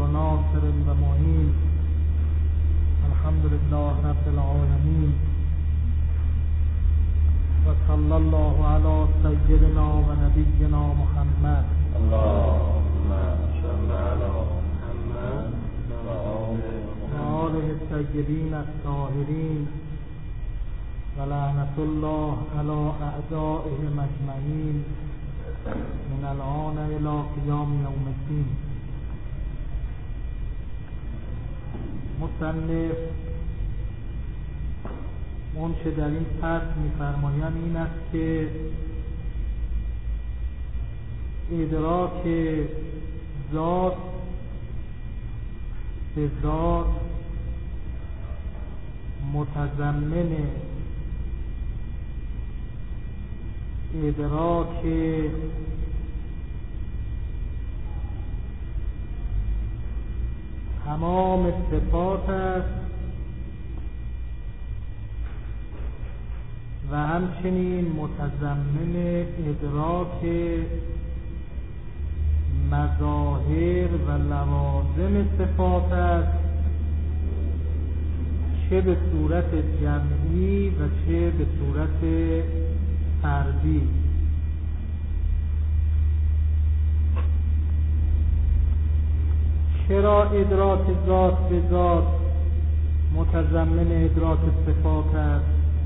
ناصر و معین. الحمد لله رب العالمین و صلی الله علی سیدنا و نبینا محمد. اللهم صل علی محمد و آله الطیبین الطاهرین و لعنت الله علی اعدائهم اجمعین من الآن الی قیام یوم الدین. مصنف اونچه در این فصل می‌فرمایند این است که ادراک ذات به ذات متضمن ادراک تمام صفات است و همچنین متضمن ادراک مظاهر و لوازم صفات است، چه به صورت جمعی و چه به صورت فردی. چرا ادراک ذات به ذات متضمن ادراک صفات است؟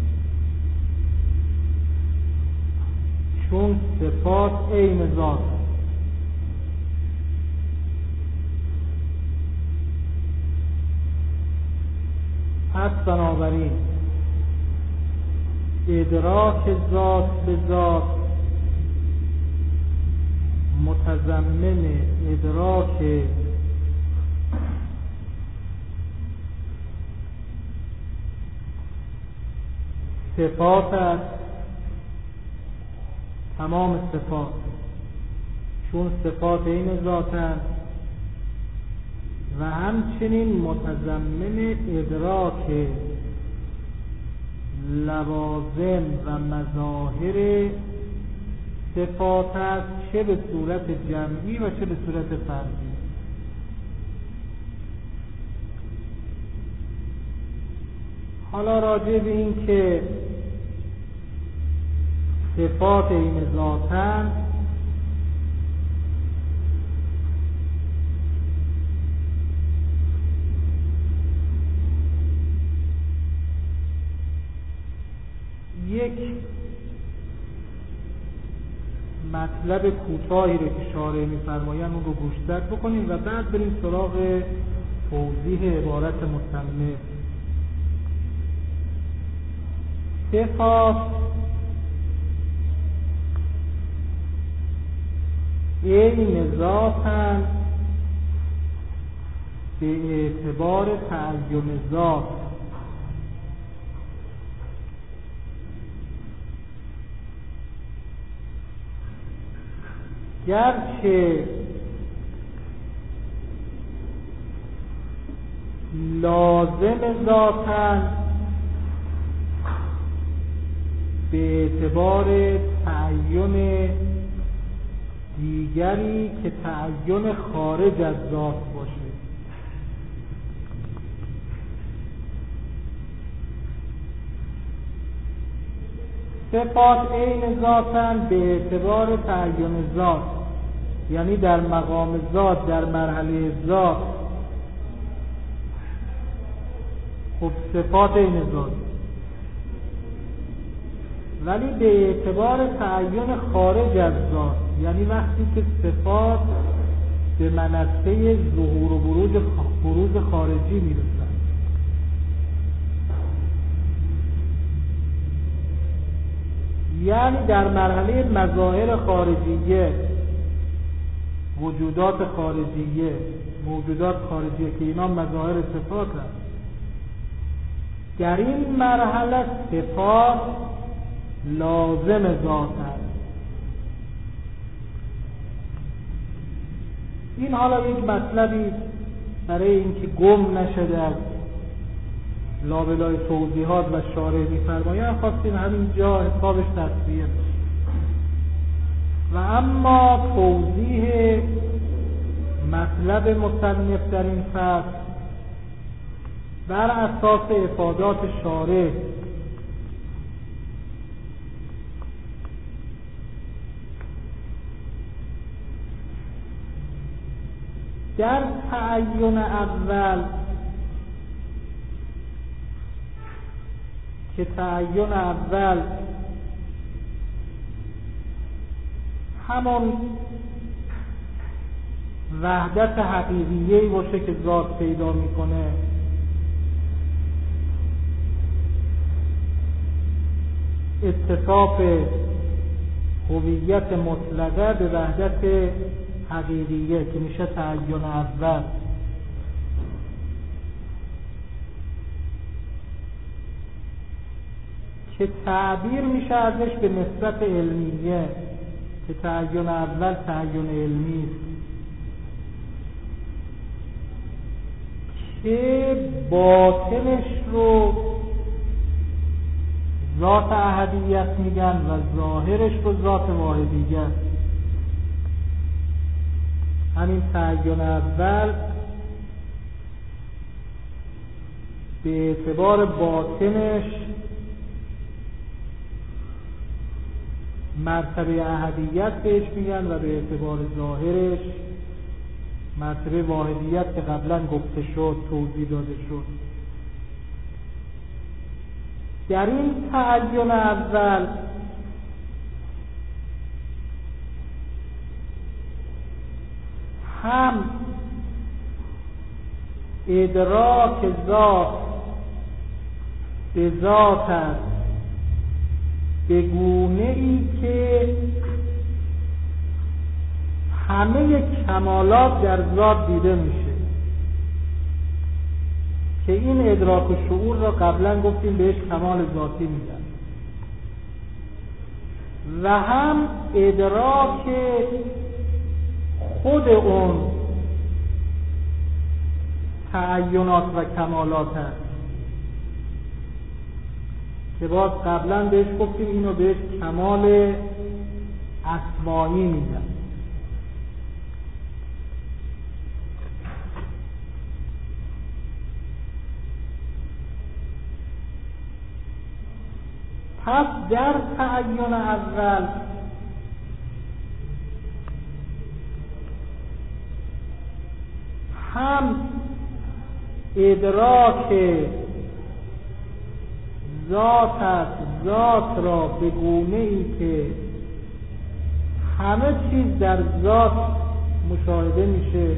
چون صفات عین ذات است. پس بنابراین ادراک ذات به ذات متضمن ادراک صفات است، تمام صفات، چون صفات این ذاتند و همچنین متضمن ادراک لوازم و مظاهر صفات است، چه به صورت جمعی و چه به صورت فردی. حالا راجع به این که صفات این ذاتند یک مطلب کوتاهی رو که شارح می‌فرمایند اون رو گوشزد بکنیم و بعد بریم سراغ توضیح عبارت مصنف. صفات عین ذاتند به اعتبار تعین ذات، گرچه لازم ذاتند به اعتبار تعین دیگری که تعین خارج از ذات باشه. صفات عین ذاتند به اعتبار تعین ذات، یعنی در مقام ذات، در مرحله ذات خب صفات عین ذات، ولی به اعتبار تعین خارج از ذات، یعنی وقتی که صفات به منصه ظهور و بروز خارجی میرسند. یعنی در مرحله مظاهر خارجیه، وجودات خارجیه، موجودات خارجیه که اینا مظاهر صفات هست، در این مرحله صفات لازم ذات هست. این حالا یک مطلبی برای اینکه گم نشده از لابلای توضیحات و شارح می‌فرمایند خواستیم همینجا حسابش تصفیه بشه. و اما توضیح مطلب مصنف در این فصل بر اساس افادات شارح در تعین اول که تعین اول همون وحدت حقیقیه‌ای باشه که ذات پیدا میکنه، اتصاف هویت مطلقه به وحدت حقیقیه که میشه تعین اول. که تعبیر میشه ازش به نسبت علمیه که تعین اول تعین علمی است که باطنش رو ذات احدیت میگن و ظاهرش رو ذات واحدیت. همین تعین اول به اعتبار باطنش مرتبه احدیت بهش میگن و به اعتبار ظاهرش مرتبه واحدیت که قبلا گفته شد، توضیح داده شد. در این تعین اول هم ادراک ذات به ذات است به گونه ای که همه کمالات در ذات دیده میشه که این ادراک و شعور را قبلا گفتیم بهش کمال ذاتی میگن. و هم ادراک خود اون تعینات و کمالات هست که باز قبلا بهش گفتیم اینو بهش کمال اسمایی میگن. پس در تعین اول هم ادراک ذات است، ذات را به گونه ای که همه چیز در ذات مشاهده میشه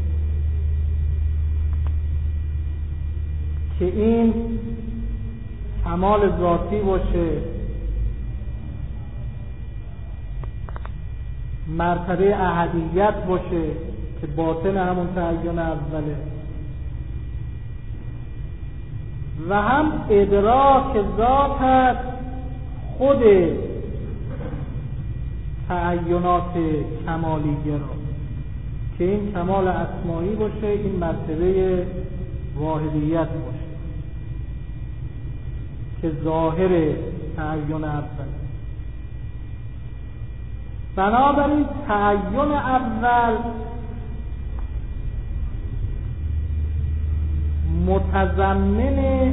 که این کمال ذاتی باشه، مرتبه احدیت باشه که باطن همون تعین اوله، و هم ادراک ذات هست خود تعینات کمالیه را که این کمال اسمایی باشه، این مرتبه واحدیت باشه که ظاهر تعین اول. بنابراین تعین اول متضمن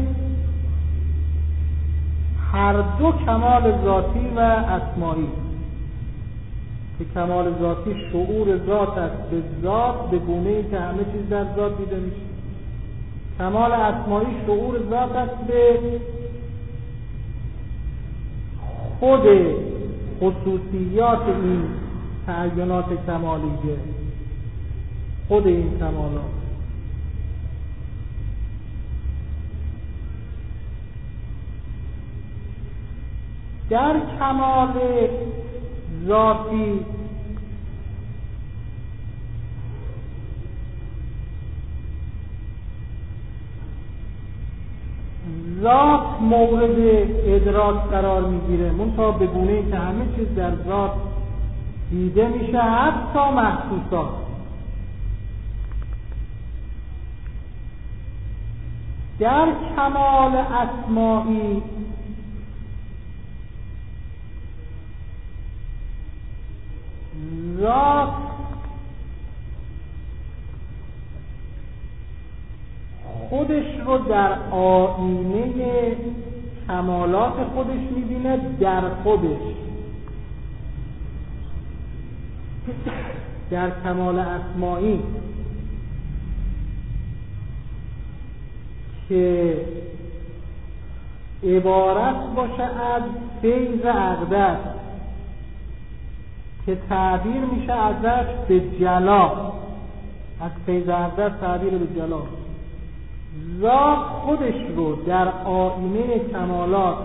هر دو کمال ذاتی و اسمایی که کمال ذاتی شعور ذات است به ذات به گونه‌ای که همه چیز در ذات دیده میشه، کمال اسمایی شعور ذات است به خود خصوصیات این تعینات کمالیه، خود این کمالات. در کمال ذاتی ذات مورد ادراک قرار میگیره، منتها به گونه‌ای که همه چیز در ذات دیده میشه، حتی محسوسات. در کمال اسمایی ذات خودش رو در آینه کمالات خودش میبینه، در خودش، در کمال اسمائی که عبارت باشه از فیض اقدس که تعبیر میشه ازش به جلا، از فیض اقدس تعبیر به جلا. ذات خودش رو در آینه کمالات،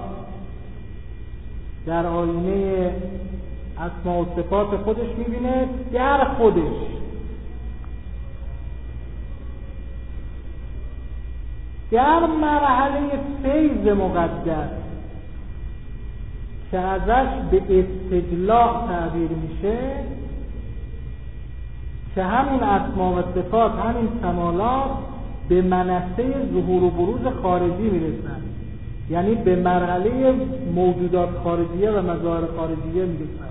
در آینه اسما و صفات خودش میبینه، در خودش. در مرحله فیض مقدس که ازش به استجلاء تعبیر میشه، که همین اسما و صفات، همین کمالات به منصه ظهور و بروز خارجی میرسن، یعنی به مرحله موجودات خارجیه و مظاهر خارجیه میرسن.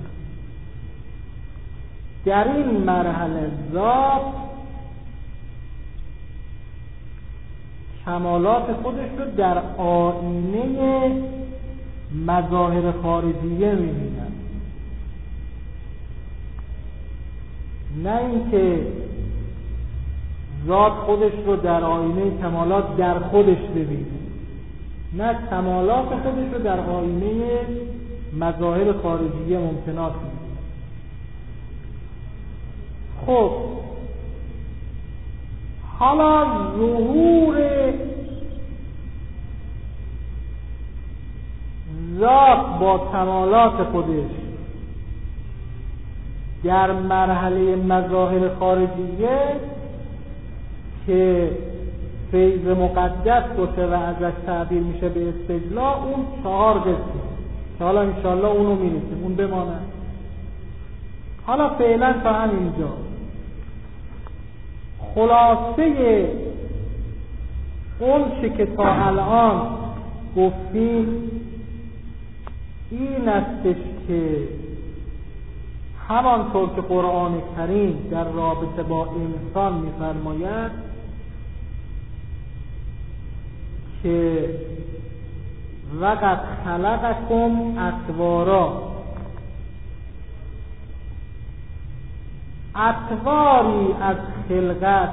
در این مرحله ذات کمالات خودش رو در آینه مظاهر خارجیه میبینن، نه اینکه ذات خودش رو در آینه کمالات در خودش ببینه، نه، کمالات خودش رو در آینه مظاهر خارجیه ممکنات میبینه. خب حالا ظهور ذات با کمالات خودش در مرحله مظاهر خارجیه که فیض مقدس باشه و ازش تعبیر میشه به استجلاء، اون 4 قسم که حالا انشاءالله اونو میرسیم، اون بمانه. حالا فعلا تا همینجا خلاصه اون چه که تا الان گفتیم این استش که همانطور که قرآن کریم در رابطه با انسان می‌فرماید که وقد خلقکم اطوارا، اطواری از خلقت،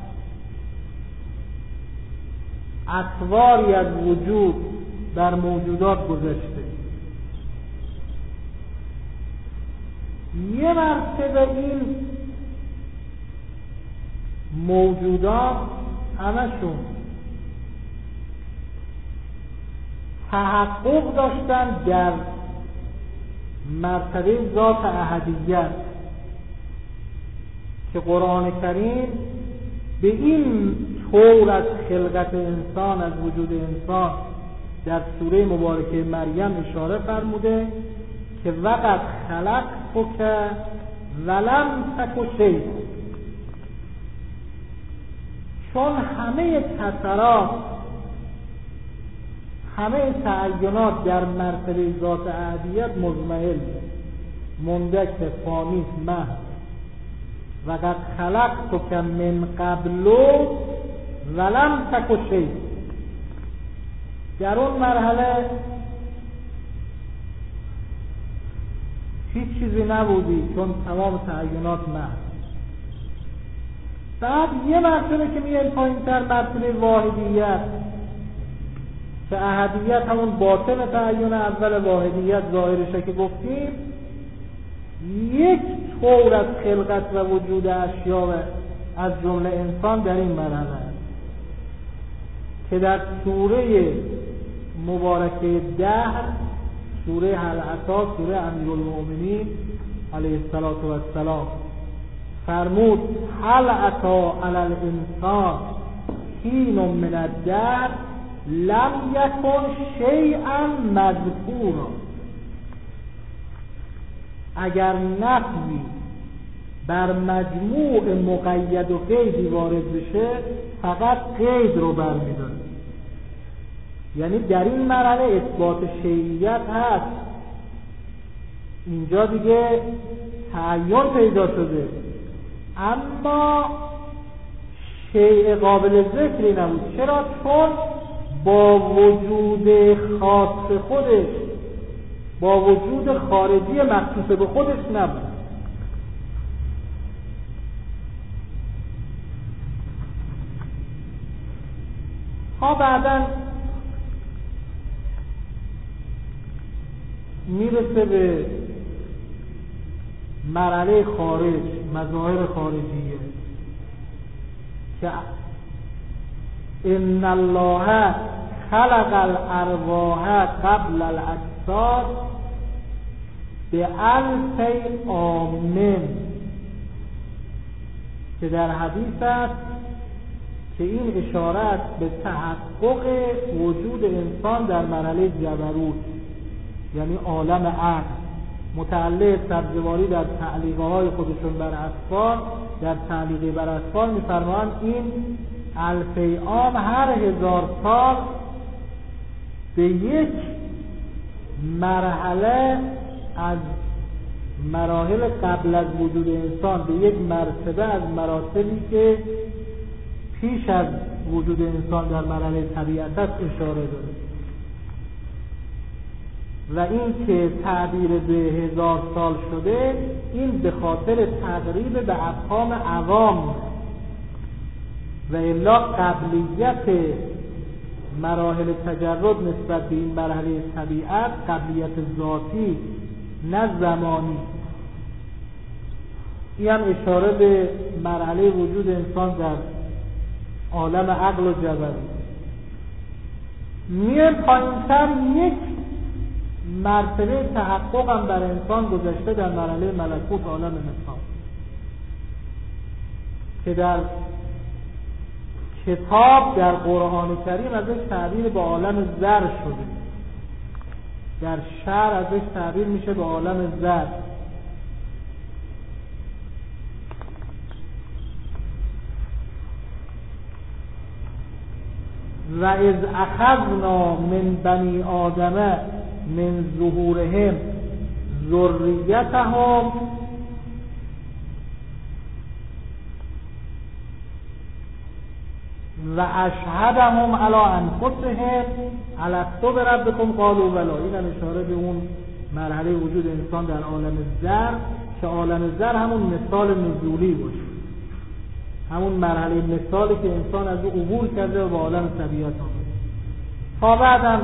اطواری از وجود در موجودات گذشته. یه مرتبه این موجودات همشون تحقق داشتن در مرتبه ذات احدیت که قرآن کریم به این طور از خلقت انسان، از وجود انسان در سوره مبارکه مریم اشاره فرموده که وقد خلقتک ولم تک شیء، چون همه کثرات، همه تعینات در مرتبه ذات احدیت مزمحل، مندک، فانی، محض. وقد خلقتک من قبل ولم تک شیء، در اون مرحله هیچ چیزی نبودی، چون تمام تعینات محض. بعد یه مرتبه که میاد پایین‌تر، مرتبه واحدیت که احدیت همون باطن تعین اول، واحدیت ظاهرشه که گفتیم، یک طور از خلقت و وجود اشیا و از جمله انسان در این مرحله است که در سوره مبارکه دهر، سوره هل اتی، سوره امیرالمؤمنین علیه السلام فرمود هل اتی علی الانسان حین من الدهر لم یکن شیئا مذکورا. اگر نفی بر مجموع مقید و قیدی وارد بشه فقط قید رو برمی‌داره، یعنی در این مرحله اثبات شیعیت هست، اینجا دیگه تعین پیدا شده، اما شیء قابل ذکری نبود. چرا؟ چون با وجود خاص خودش، با وجود خارجی مخصوص به خودش نبود. ها بعداً میرسه به مرحله خارج، مظاهر خارجیه که ان الله خلق الارواح قبل الاجساد ب1000 عام، که در حدیث است که این اشاره است به تحقق وجود انسان در مرحله جبروت، یعنی عالم عقل. متعلق سبزواری در تعلیقه های خودشون بر اطفال، در تعلیقه بر اطفال می‌فرمایند این 1000 عام، هر 1000 سال به یک مرحله از مراحل قبل از وجود انسان، به یک مرتبه از مراتبی که پیش از وجود انسان در مرحله طبیعت است اشاره داره. و این که تعبیر به 1000 سال شده، این به خاطر تقریب به افهام عوام و الا قبلیت مراحل تجرد نسبت به این مرحله طبیعت قبلیت ذاتی نه زمانی. این هم اشاره به مرحله وجود انسان در عالم عقل و جبروت. میان پایین‌تر یک مرتبه تحقق هم بر انسان گذشته در مرحله ملکوت، عالم مثال، که در کتاب در قرآن کریم ازش تعبیر به عالم زر شده، در شرع ازش تعبیر میشه به عالم زر. و اذ اخذنا من بنی آدم من ظهورهم ذریتهم و اشهدهم علی انفسهم الست بربکم قالوا بلی. این هم اشاره به اون مرحله وجود انسان در عالم زر، که عالم زر همون مثال نزولی باشه، همون مرحله مثالی که انسان از او عبور کرده و به عالم طبیعت آمده. تا بعدم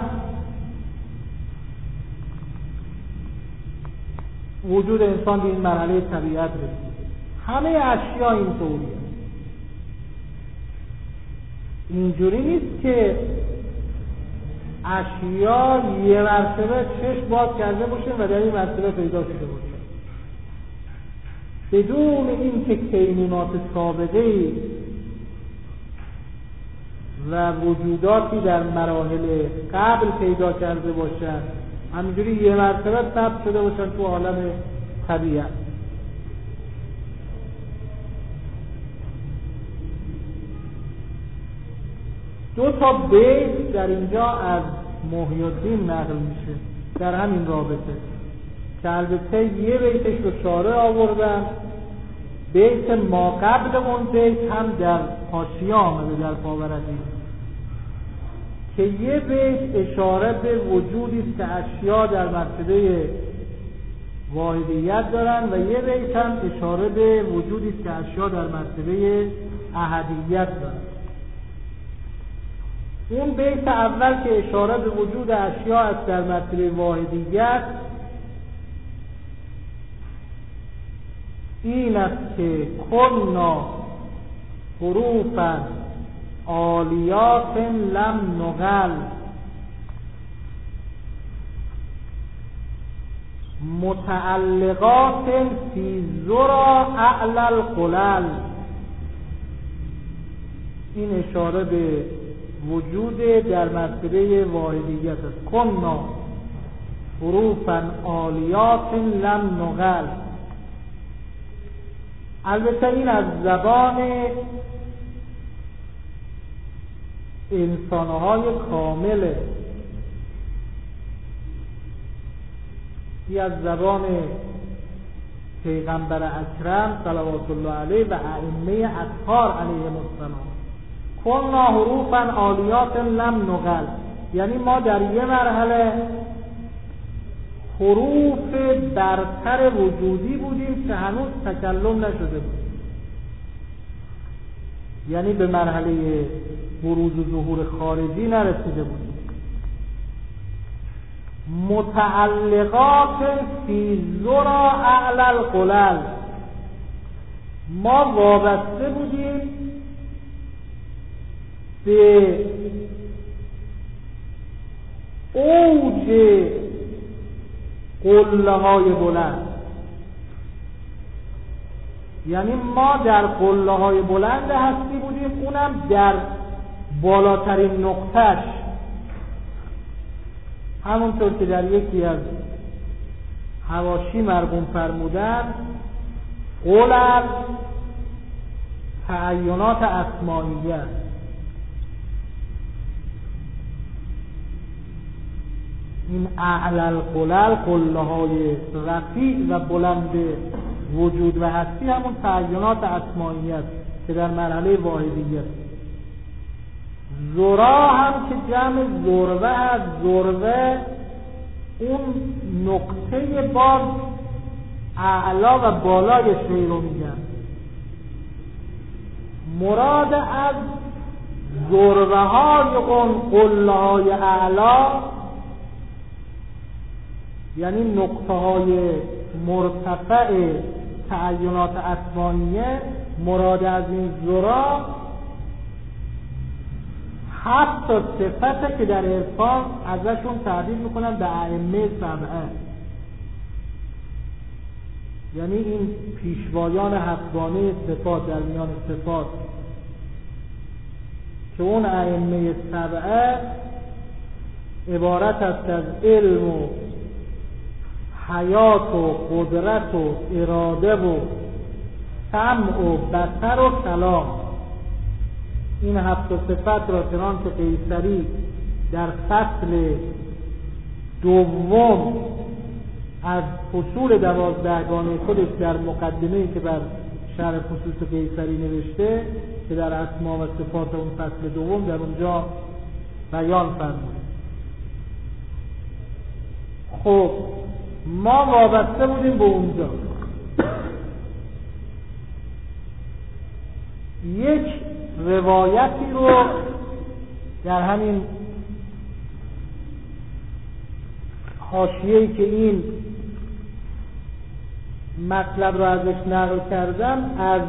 وجود انسان به این مرحله طبیعت رسید. همه اشیا اینطوریه. اینجوری نیست که اشیا یه مرتبه چشم باز کرده باشه و در این مرتبه پیدا شده باشه، بدون اینکه کینونات سابقه‌ای و وجوداتی در مراحل قبل پیدا کرده باشن، همینجوری یه مرتبه ثبت شده باشن تو عالم طبیعت. دو تا بیت در اینجا از محی الدین نقل میشه در همین رابطه، که البته یه بیتش رو شارح آوردن، بیت ما قبل اون بیت هم در حاشیه آمده در پاورقی، که یه بیت اشاره به وجودی است که اشیا در مرتبه واحدیت دارن و یه بیت هم اشاره به وجودی است که اشیا در مرتبه احدیت دارن. اون بیت اول که اشاره به وجود اشیا است در مرتبه واحدیت، این است که کنا حروفا عالیات لم نقل متعلقات فی ذرا اعلی القلل. این اشاره به وجود در مرتبه واحدیت است. کنا حروفا عالیات لم نقل. البته این از زبان انسانهای کامله، این از زبان پیغمبر اکرم صلوات الله علیه و ائمه اطهار علیهم السلام. کننا حروفا عالیات لم نقل، یعنی ما در یه مرحله حروف برتر وجودی بودیم که هنوز تکلم نشده بود، یعنی به مرحله بروز و ظهور خارجی نرسیده بودیم. متعلقات فی ذرا اعلی القلل، ما وابسته بودیم به اوج قله های بلند، یعنی ما در قله های بلند هستی بودیم، اونم در بالاترین نقطهش، همونطور که در یکی از حواشی مرقوم فرمودن قلل تعینات اسمائیه است. این اعلی القلل، قله های رفیع و بلند وجود و هستی، همون تعینات اسمائیه است که در مرحله واحدیه است. ذرا هم که جمع ذروه است، ذروه اون نقطه باز اعلا و بالای شی رو میگن. مراد از ذروه های اون قله های اعلا یعنی نقطه های مرتفع تعینات اسمانیه، مراد از این ذرا 7 تا صفته که در عرفان ازشون تعبیر میکنن به ائمه سبعه، یعنی این پیشوایان هفتگانه صفات در میان صفات که اون ائمه سبعه عبارت است از علم و حیات و قدرت و اراده و سمع و بصر و کلام. این 7 صفت را چنان که قیصری در فصل دوم از فصول 12گانه خودش در مقدمه‌ای که بر شرح خصوص قیصری نوشته که در اسما و صفات اون فصل دوم در اونجا بیان فرموده. خب ما وابسته بودیم به اونجا. یک روایتی رو در همین حاشیه‌ای که این مطلب رو ازش نقل کردم از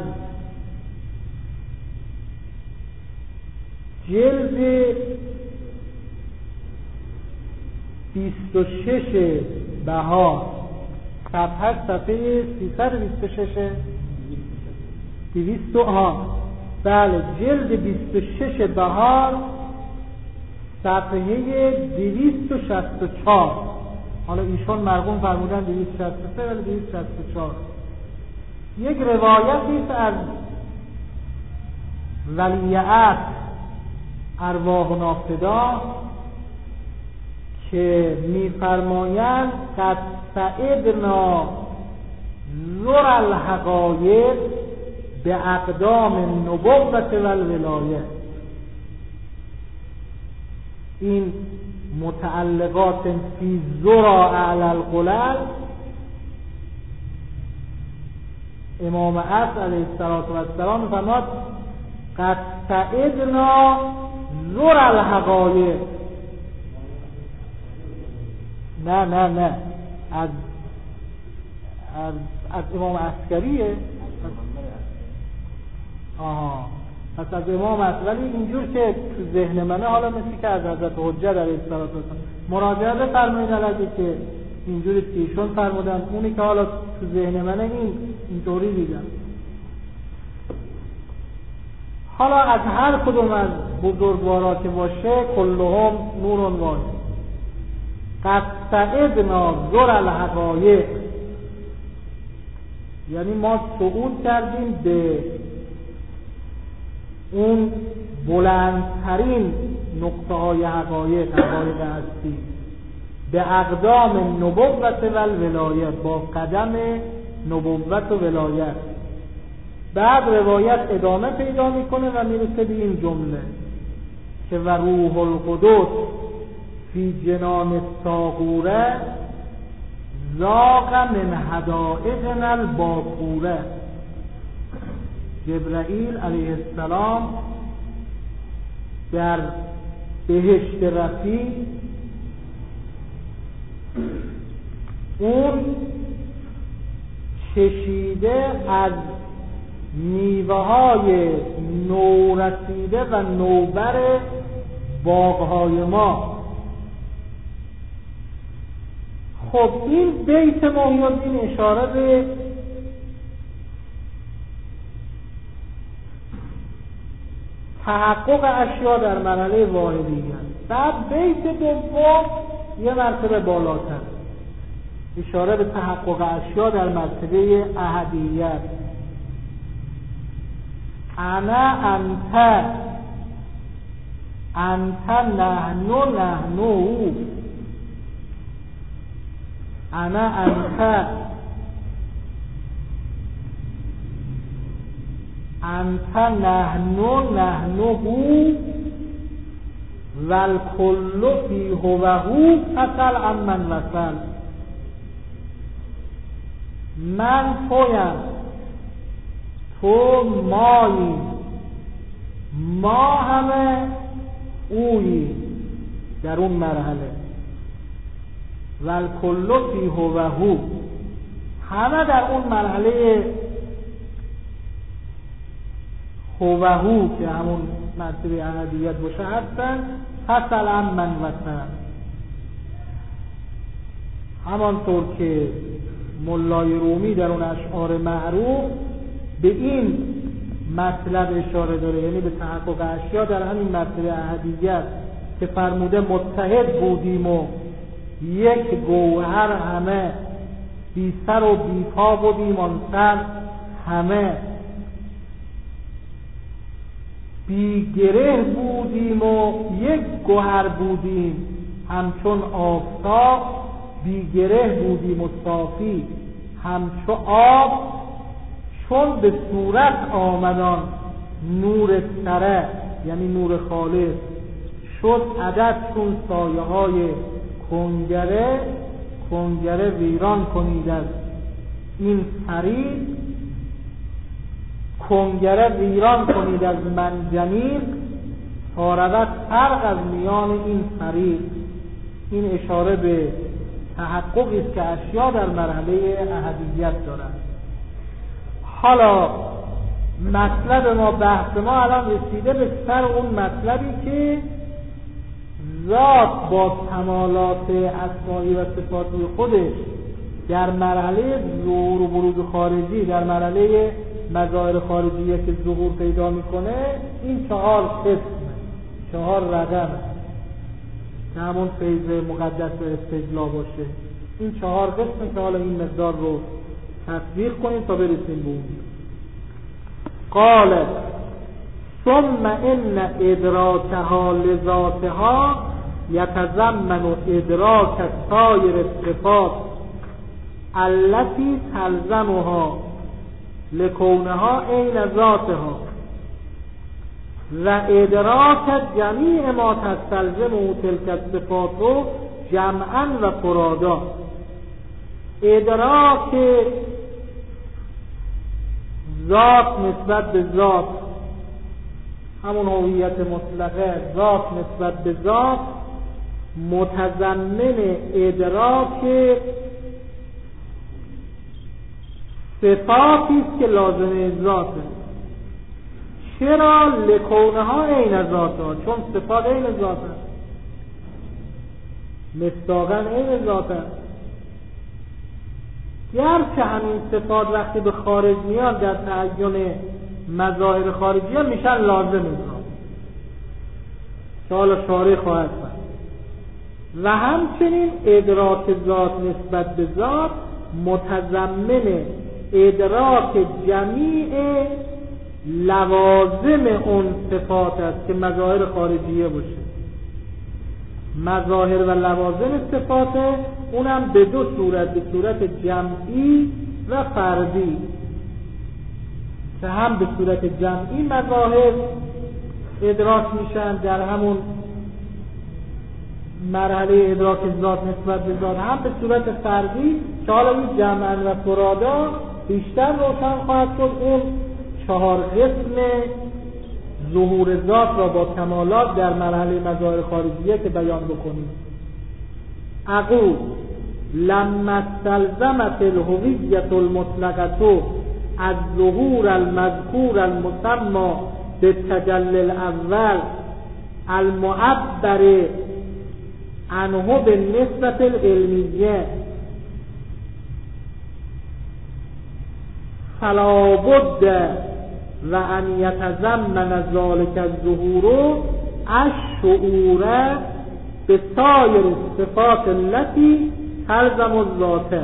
جلد 26 بهار صفحه 326 بله جلد 26 بهار صفحه 264. حالا ایشون مرقوم فرمودن 263 ولی 264. یک روایتی است از ولیعت ارواح نافدا که می‌فرمایند قد سعدنا ذر الحقایق به اقدام النبوة و الولایه. این متعلقات فی ذرا اعلی القلل، امام عصر علیه السلام می‌فرماد قد سعدنا ذر الحقایق. نه از امام عسکریه. پس از امام عسکری. ولی اینجور که تو ذهن منه، حالا مثل که از حضرت حجت علیه السلام مراجعه بفرمایید علیه که اینجوری که ایشون فرمودن، اونی که حالا تو ذهن منه اینطوری دیدم. حالا از هر کدوم از بزرگوارا که باشه کلهم نور واحد. قد سعدنا ذر الحقایق، یعنی ما صعود کردیم به اون بلندترین نقطه های حقایق هستی، به اقدام نبوت و الولایت، با قدم نبوت و ولایت. بعد روایت ادامه پیدا میکنه و میرسه به این جمله که و روح القدس فی جنان الساغوره ذاق من حدائقنا الباکوره. جبرائیل علیه السلام در بهشت رفیع اون چشیده از میوه‌های نورسیده و نوبر باغ‌های ما. خب این بیت محی الدین اشاره به تحقق اشیا در مرحله واحدیت. بعد بیت دوم یه مرتبه بالاتر اشاره به تحقق اشیا در مرتبه احدیت. انا انت نحن او. انا انت نحن هو والکل فی هو فصل عمن وصل. من تویم، تو مایی، ما همه اویی در اون مرحله. والکل فی هو همه در اون مرحله هو که همون مرتبه احدیت باشه هستن. فصل عمن وصل. همانطور که مولای رومی در اون اشعار معروف به این مطلب اشاره داره، یعنی به تحقق اشیا در همین مرتبه احدیت که فرموده متحد بودیم و یک گوهر همه، بی سر و بی پا بودیم آن سر همه، بی گره بودیم و یک گوهر بودیم همچون آفتاب، بی گره بودیم و صافی همچو آب، چون به صورت آمدان نور سره یعنی نور خالص، شد عدد چون سایه های کنگره ویران کنید از این سریع، کنگره ویران کنید از منجنیق، تا رود فرق از میان این سریع. این اشاره به تحققی است که اشیا در مرحله احدیت دارند. حالا مطلب ما، بحث ما الان رسیده به سر اون مطلبی که ذات با کمالات اسمایی و صفاتی خودش در مرحله ظهور و بروز خارجی، در مرحله مظاهر خارجیه که ظهور پیدا میکنه، این 4 قسم، 4 رقم که همون فیض مقدس و استجلا باشه. این 4 قسم که حالا این مقدار رو تطبیق کنیم تا برسیم به اون. قال ثم ان ادراکها لذاتها یتضمن ادراک سایر الصفات التي تلزمها لکونها عین ذاتها و ادراک جمیع ما تستلزمه تلک الصفات جمعا و فرادا. ادراک ذات نسبت به ذات، همون هویت مطلقه ذات نسبت به ذات، متضمن ادراک صفاتی است که لازمه ذاته. چرا؟ لکونها عین ذاتها، چون صفات عین ذات است، مصداقاً عین ذات است. گرچه همین صفات وقتی به خارج میاد در تعین مظاهر خارجی هم میشن لازم ذات که حالا شارح خواهد فرمود. و همچنین ادراک ذات نسبت به ذات متضمن ادراک جمیع لوازم اون صفات است که مظاهر خارجیه باشه. مظاهر و لوازم صفات اونم به 2 صورت، به صورت جمعی و فردی، که هم به صورت جمعی مظاهر ادراک میشن در همون مرحله ادراک ذات نسبت به ذات، هم به صورت فردی که حالا این جمعاً و فرادا بیشتر روشن خواهد شد. اون 4 قسم ظهور ذات را با کمالات در مرحله مظاهر خارجیه که بیان بکنیم. اقول لما استلزمت الهویة المطلقة از ظهور المذکور المسمى بالتجلی الاول المعبر عنه بالنسبة العلمیه فلا بد و ان یتضمن ذلك الظهور الشعور به سایر صفات التي تلزم الذات.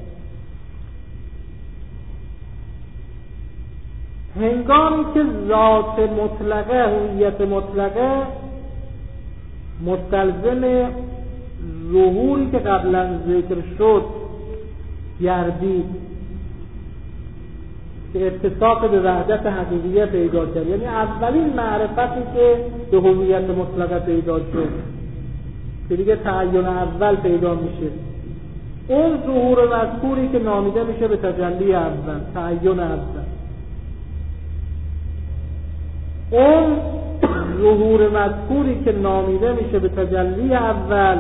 هنگامی که ذات مطلقه، هویت مطلقه مستلزم ظهوری که قبلا ذکر شد گردید که اتصاق به وحدت حقیقیه پیدا کرد، یعنی اولین معرفتی که به هویت مطلقه پیدا شد که دیگه تعین اول پیدا میشه، اون ظهور مذکوری که نامیده میشه به تجلی اول، تعین اول. اون ظهور مذکوری که نامیده میشه به تجلی اول،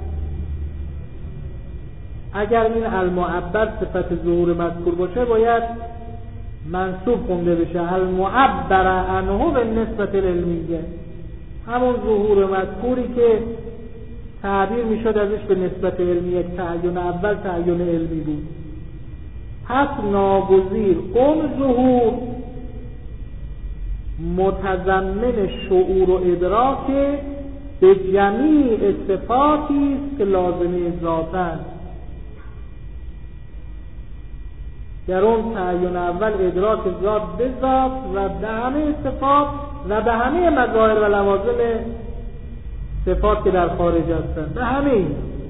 اگر این المعبر صفت ظهور مذکور باشه باید منصوب خونده بشه المعبر عنه به نسبت العلمیه، همون ظهور مذکوری که تعبیر میشد ازش به نسبت علمیه، تعین اول تعین علمی بود. پس ناگزیر اون ظهور متضمن شعور و ادراک به جمیع صفاتی است که لازمه ذاتند. در اون تعین اول ادراک ذات به ذات و به همه صفات و به همه مظاهر و لوازم صفات که در خارج هستند، به همه.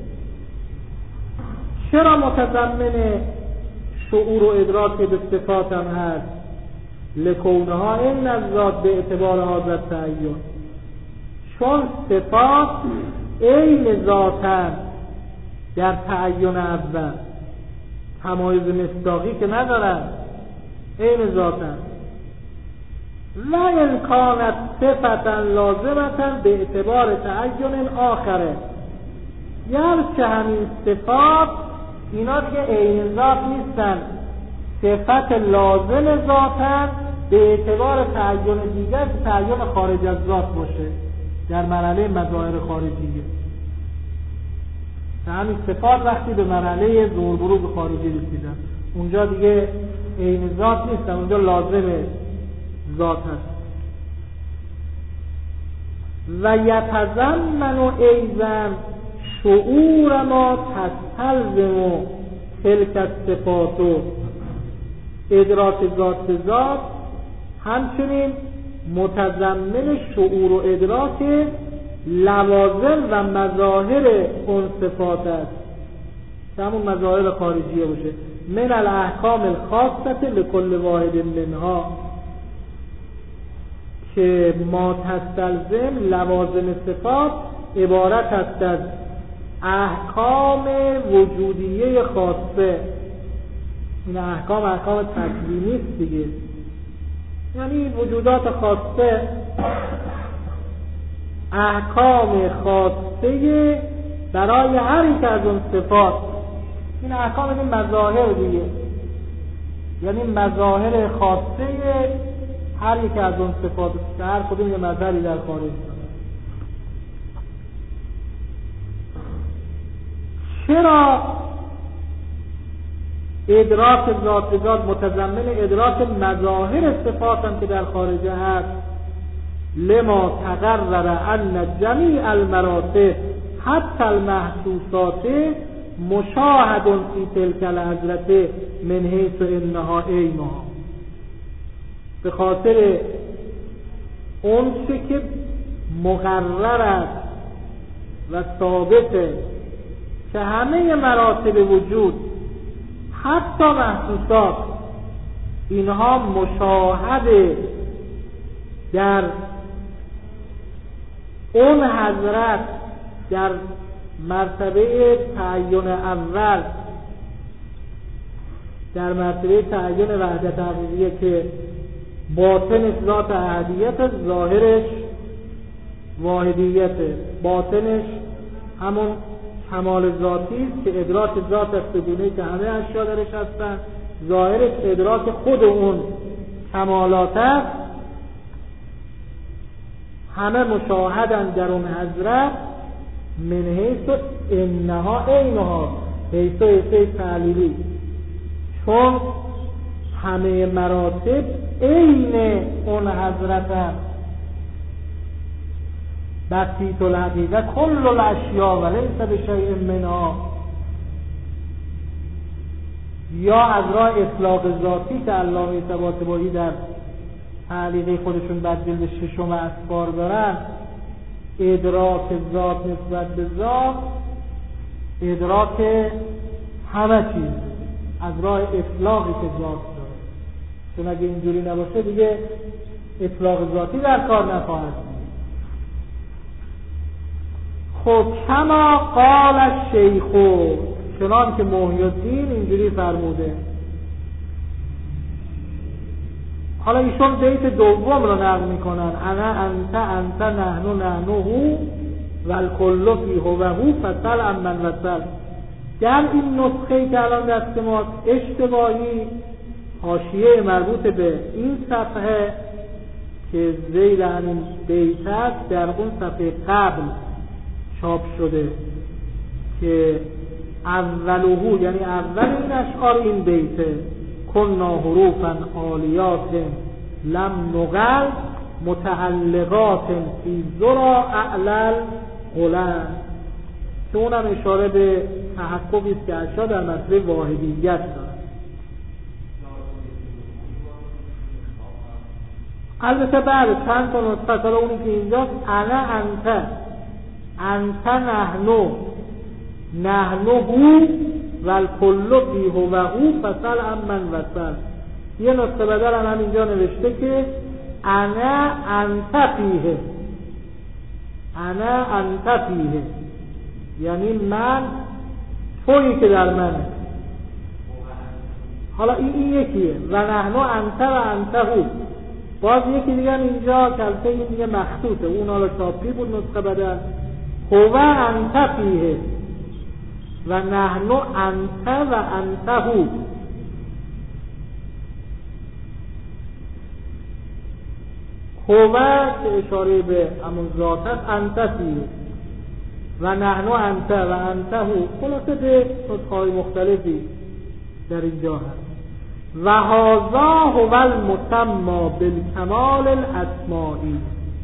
چرا متضمن شعور و ادراک به صفات هم هست؟ لکونها این از ذات به اعتبار حاضر تعین، چون صفات این ذاتن در تعین اول، تمایز مصداقی که ندارن، این ذاتن. و ان کانت صفتا لازمتا به اعتبار تعین آخره، گرچه همین صفات اینا دیگه عین ذات نیستن، صفت لازم ذاتن به اعتبار تعین دیگر که تعین خارج از ذات باشه در مرحله مظاهر خارجیه. همین صفات وقتی به مرحله ظهور بروز خارجی رسیدن اونجا دیگه عین ذات نیستن، اونجا لازم ذات هست. و یتضمن ایضا شعور ما تستلزم تلک الصفات، ادراک ذات به ذات همچنین متضمن شعور و ادراک لوازم و مظاهر اون صفات است، همون مظاهر خارجیه باشه. من الاحکام الخاصه لکل واحد منها، که ما تستلزم لوازم صفات عبارت است از احکام وجودیه خاصه. این احکام تکوینی است دیگه، یعنی وجودات خاصه، احکام خاصه برای هر یک از اون صفات. این احکام این مظاهر دیگه، یعنی مظاهر خاصه هر یک از اون صفات، هر کدوم یه مظهری در خارج. چرا ادراک ذات ذات متضمن ادراک مظاهر صفات هم که در خارجه هست؟ لما تقرر ان جمیع المراتب حتی المحسوسات مشاهد فی تلک الحضرت من حیث انها عینها، به خاطر اون چه که مقرر است و ثابته که همه مراتب وجود حتی محسوسات اینها مشاهده در اون حضرت در مرتبه تعین اول، در مرتبه تعین وحدت حقیقیه که باطنش ذات احدیت، ظاهرش واحدیت، باطنش همون کمال ذاتی است که ادراک ذات است به گونه‌ای که همه اشیا درش هستن، ظاهرش ادراک خود اون کمالات است. همه مشاهدن در اون حضرت من حیث انها عینها، حیث تعلیلی، چون همه مراتب عین اون حضرت هم. بسیط الحقیقه کل الاشیاء ولیس بشیء منها، یا از راه اطلاق ذاتی که علامه طباطبایی در تعلیقه خودشون بر جلد 6 اسفار دارن، ادراک ذات نسبت به ذات ادراک همه چیز از راه اطلاقی که ذات داره، چون اگه اینجوری نباشه دیگه اطلاق ذاتی در کار نخواهد. خب کما قال الشیخ، چنان که محی الدین اینجوری فرموده. حالا ایشون بیت دوم رو نقل میکنن، انا انت نحن هو و الکل فی هو و هو فصل امن وصل. در این نسخه که الان دست ماست اشتباهی حاشیه مربوط به این صفحه که زیر همین بیت است در اون صفحه قبل چاپ شده که اولهو، یعنی اول این اشعار این بیته، کنا حروفا عالیات لم نقل متعلقات فی ذرا اعلل قلن، که اونم اشاره به تحققی است که اشعار در مرتبه واحدیت دارد. البته بعد چند تا نسخه، حالا اونی که اینجاست انا انت نحن هو و الکل فی هو و هو فصل امن وصل. یه نسخه بدل هم اینجا نوشته که انا انت فیه، یعنی من تویی که در منه. حالا این یکیه و نحن انت و انت هو. باز یکی دیگه اینجا کلمه این دیگه مخطوطه، اون حالا چاپی بود نسخه بدل، هو انت فیه و نحن انت و انت هو. هو که اشاره به همون ذات است، انت فیه و نحن انت و انت هو، خلاصه به نسخه‌های مختلفی در اینجا هست. و هذا هو المسمى بالکمال الاسمائی.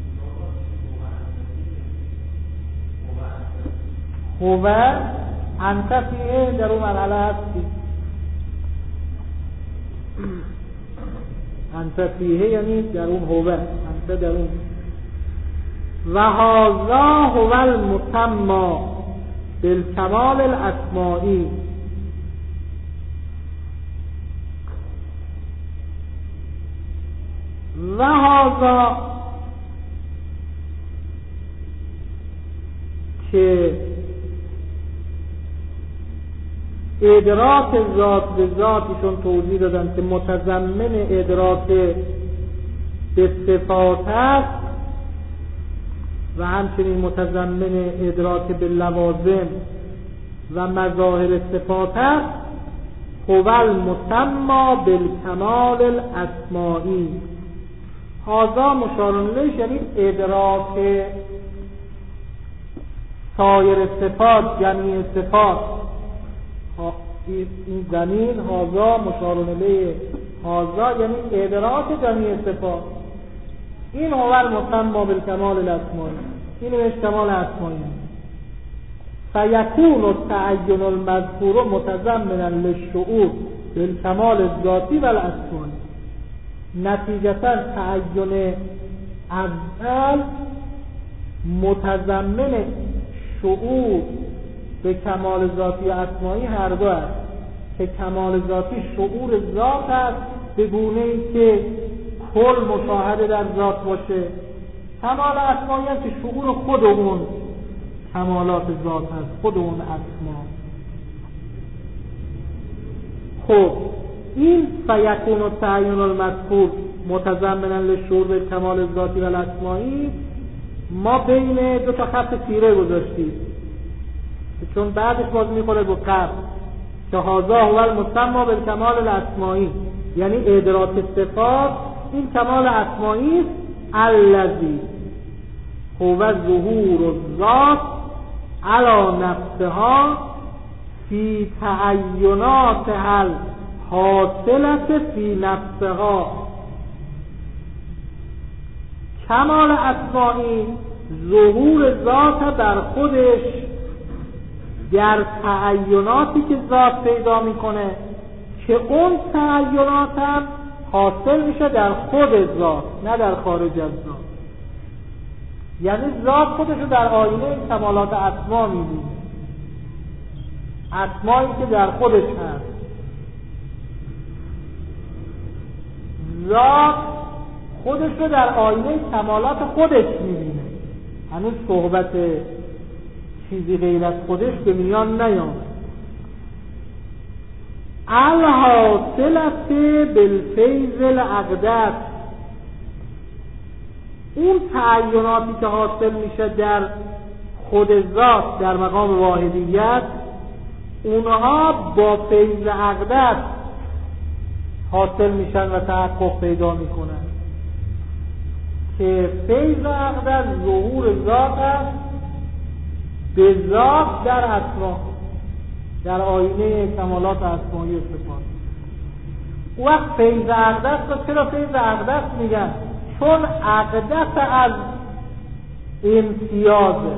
هو انت فیه در اون مرحله هستی، انت فیه یعنی در اون هو، انت در اون. و هذا هو المسمى بالکمال الاسمائی. و هذا که ادراک ذات به ذاتشون توضیح دادن که متضمن ادراک به صفات است و همچنین متضمن ادراک به لوازم و مظاهر صفات است. هو المسمى بالکمال الاسمائی. هذا مشار الیه یعنی ادراک سایر صفات، جمیع صفات. این زمین هذا مشار الیه، هذا یعنی ادراک جمیع صفات. این هو المسمى بالکمال الاسمائی، این بهش کمال اسمائی. فیکون التعین المذکور متضمنا للشعور بالکمال الذاتی و الاسمائی. نتیجتا تعین اول متضمن شعور به کمال ذاتی و اسمائی هر دو است، که کمال ذاتی شعور ذات است به گونه‌ای که کل مشاهده در ذات باشه. کمال اسمایی هم که شعور خود اون کمالات ذات هست، خود اون اسما. خب این فیکون التعین المذکور متضمنا للشعور بالکمال الذاتی و الاسمایی، ما بین دو تا خط تیره گذاشتیم چون بعدش باز میخوره به قبل که هذا هو المسمى بالکمال الاسمایی، یعنی ادراک صفات این کمال اسمایی است. الذی هو ظهور الذات علی نفسها فی تعیناتها الحاصلة فی نفسها. کمال اسمایی ظهور ذات در خودش در تعیناتی که ذات پیدا میکنه که اون تعینات هم حاصل میشه در خود ذات نه در خارج از ذات. یعنی ذات خودشو در آینه کمالات اسما میبینه، اسمایی که در خودش هست. ذات خودش رو در آینه کمالات خودش میبینه، هنوز صحبت چیزی غیر از خودش به میان نیامد. الحاصلت بالفیض الاقدس، اون تعیناتی که حاصل میشه در خود ذات در مقام واحدیت، اونها با فیض اقدس حاصل میشن و تحقق پیدا میکنن که فیض اقدس ظهور ذات است به ذات در اسما، در آینه کمالات اسمایی و صفات. وقت فیض اقدس رو چرا فیض اقدس میگن؟ چون اقدس از امتیازه،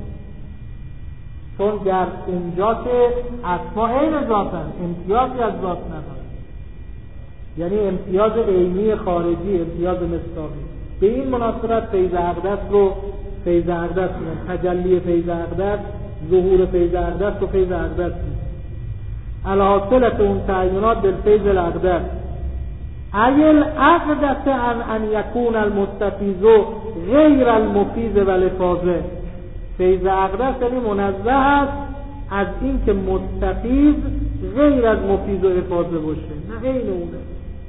چون در اونجا که اسما عین ذاتن امتیازی از ذات نداره، یعنی امتیاز عینی خارجی، امتیاز مصداقی. به این مناسبت فیض اقدس رو فیض اقدس میگن، تجلی فیض اقدس، ظهور فیض اقدس و فیض اقدس میگن. الحاصلت اون تعینات بالفیض الاقدس ای الاقدس ان یکون المستفیض غیر المفیض و الافاضه. فیض اقدس یعنی منزه است از این که مستفیض غیر از مفیض و افاضه باشه، نه غیر اونه.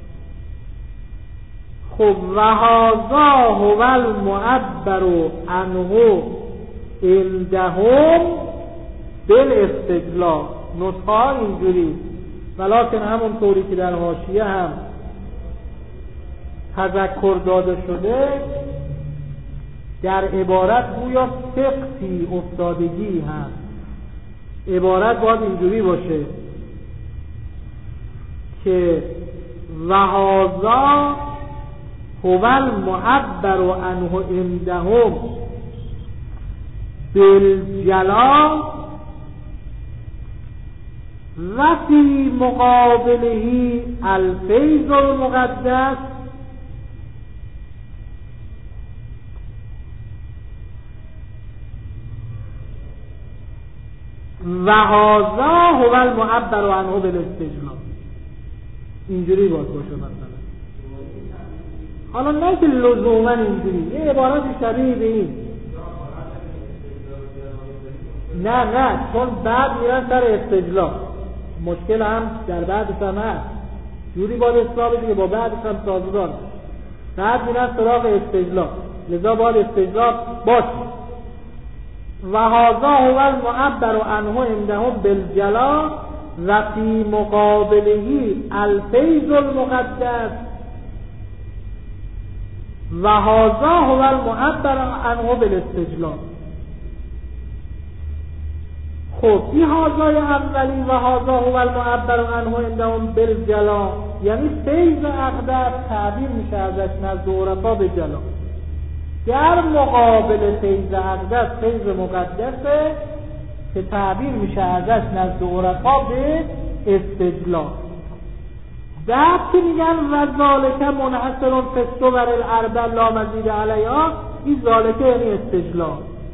خب و هذا هو المعبر عنه عندهم بالاستدلال. نطقا اینجوری، ولکن همون طوری که در حاشیه هم تذکر داده شده، در عبارت گویا سقطی افتادگی هست. عبارت باید اینجوری باشه که و هذا هو المعبر عنه عندهم بالجلال و فی مقابله الفیض المقدس و هذا هو المعبر عنه بالاستجلال. اینجوری باید باشه مثلا. حالا نه که لزوما اینجوری، یه عبارت شبیه به این. نه چون بعد میرن در استجلال، مشکل هم در بعدش هم هست، جوری باید اصلاح بشه که با بعدش هم سازگار، بعد میرن سراغ استجلال، لذا باید استجلال باشه. و هذا هو المعبر عنه عندهم بالجلا و فی مقابله الفیض المقدس و هذا هو المعبر عنه بالاستجلال. خب این هذای اولی و هذا هو المعبر عنه عندهم بالجلا، یعنی فیض اقدس تعبیر میشه ازش نزد عرفا به جلا، در مقابل فیض اقدس فیض مقدسه که تعبیر میشه ازش نزد عرفا به استجلال. بعد که میگن و ذالک منحصر فی الصور الاربع لا مزید علیها، این ذالک یعنی استجلال،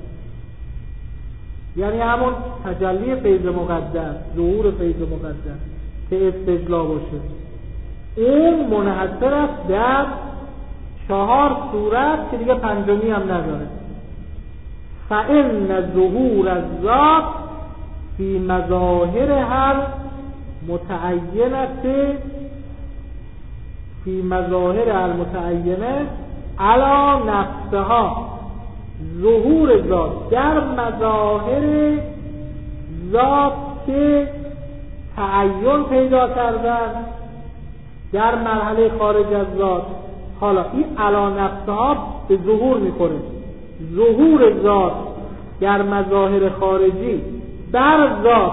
یعنی همون تجلی فیض مقدس، ظهور فیض مقدس که استجلا باشه. اون منحصر است در 4 صورت که دیگه پنجمی هم نداره. فإن ظهور الذات فی مظاهر هر متعینه علی نفسها، ظهور ذات در مظاهر ذات که تعین پیدا کردن در مرحله خارج از ذات. حالا این علی نفسها به ظهور میخوره. ظهور ذات در مظاهر خارجی بر ذات،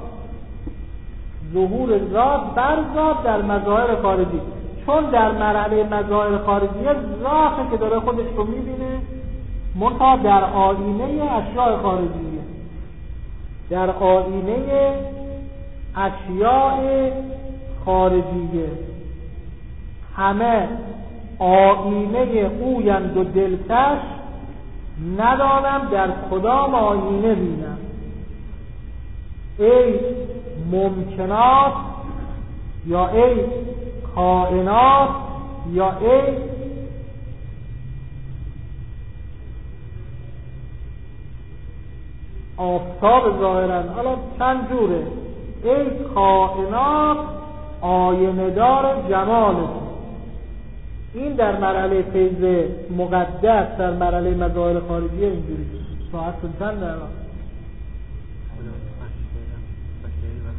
ظهور ذات بر ذات در مظاهر خارجی، چون در مرحله مظاهر خارجی ذاته که داره خودش رو میبینه، منتها در آینه اشیاء خارجیه، در آینه اشیاء خارجیه. همه آینه اویند و دلکش، ندانم در کدام آینه بینم. ای ممکنات یا ای کائنات یا ای آفتاب ظاهرا، حالا چند جوره، ای کائنات آینه دار جمالت. این در مرحله فیض مقدس، در مرحله مظاهر خارجی اینجوری. ساعت چند در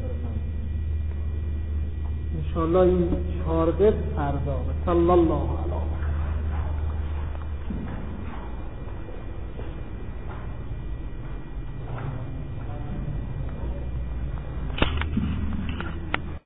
انشاءالله این 4 فردا. صلی الله علیه